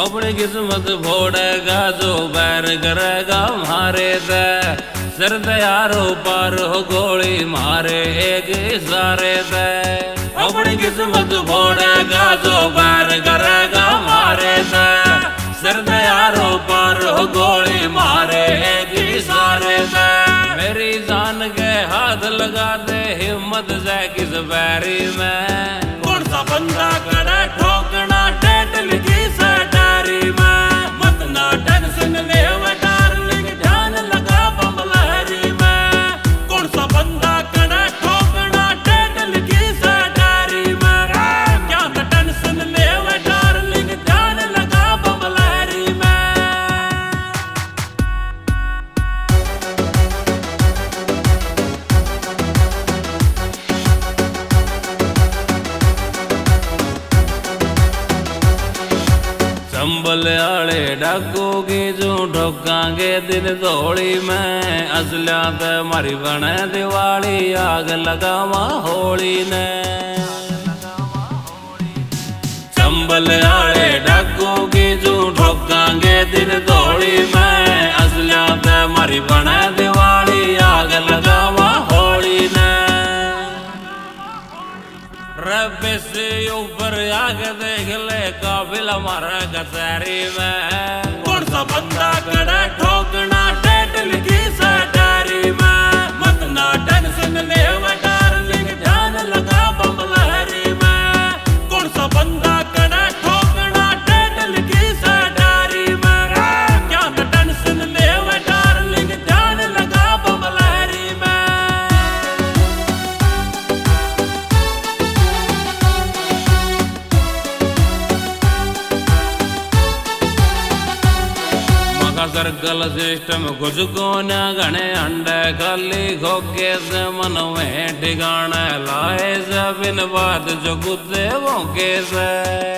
अपनी किस्मत फोड़ेगा जो बैर करेगा मारे दे सिर यारो पार हो गोली मारे एक इशारे दे अपनी किस्मत फोड़ेगा जो बैर करेगा मारे दे सिर यारो पार हो गोली मारे एक इशारे दे मेरी जान के हाथ लगा दे हिम्मत से किस बैरी में कौन सा बंदा करे ठोकना डेट लिखी से डायरी में मत ना टेंशन ले डार्लिंग ध्यान लगा बम लहरी में कौन सा बंदा करे ठोकना डेट लिखी से डायरी में क्या तो टेंशन ले डार्लिंग ध्यान लगा बम लहरी में चंबल आले डाकोगे जो ठोकांगे दिन दौड़ी में असलिया ते मारी बने दिवाली आग लगावा होली ने चंबल आले डाकोगे जो ठोकांगे दिन दौड़ी में असलिया ते मारी बने दिवाली आग लगावा होली ने रब्बे से ऊपर आके देख ले काबिल हमारा कचहरी में कौन सा बंदा करे ठोकना डेट लिखी से डायरी में मत ना टेंशन ले डार्लिंग ध्यान लगा बम लहरी में कौन सा बंदा करे ठोकना डेट लिखी से डायरी में क्या तो टेंशन ले डार्लिंग ध्यान लगा बम लहरी में सर्कल सिस्टम कुछ को न गणे अंडे खाली खोके से मन में ठिकाने लाए से बिन बात जो कुत्ते भोंके से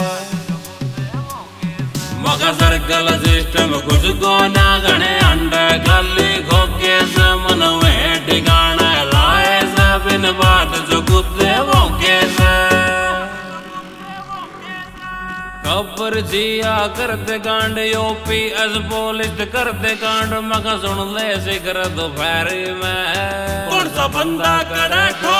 मगर सर्कल सिस्टम कुछ को न गणे अंडे खाली खोके से मन में ठिकाने लाए से बिन बात जो कुत्ते भोंके से खबर जिया करते कांड यूपी एस पुलिस करते कांड मका सुन ले सिकर दोपहरी में कौन सा बंदा करे